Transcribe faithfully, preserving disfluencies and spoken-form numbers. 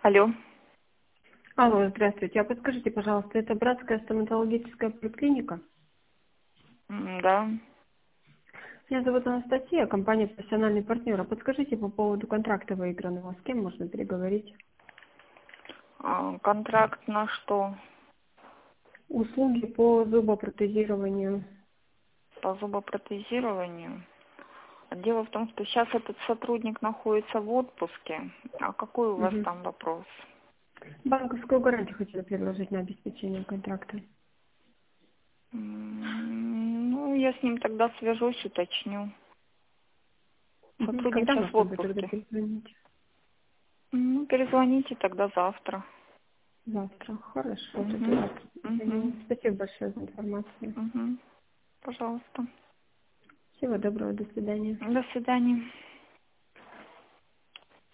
Алло. Алло, здравствуйте. А подскажите, пожалуйста, это Братская стоматологическая поликлиника? М, Да. Меня зовут Анастасия, компания «Профессиональный партнер». А подскажите по поводу контракта выигранного, с кем можно переговорить? А, Контракт на что? Услуги по зубопротезированию. По зубопротезированию. Дело в том, что сейчас этот сотрудник находится в отпуске. А какой у вас Мгм. там вопрос? Банковскую гарантию хотела предложить на обеспечение контракта. М, Ну, я с ним тогда свяжусь, уточню. Мгм. Сотрудник Когда сейчас в можно будет тогда отпуске. перезвонить? Ну, перезвоните тогда завтра. Завтра. Хорошо, тогда Угу. завтра Угу. перезвоню. Спасибо большое за информацию. Угу. Пожалуйста. Всего доброго, до свидания. До свидания.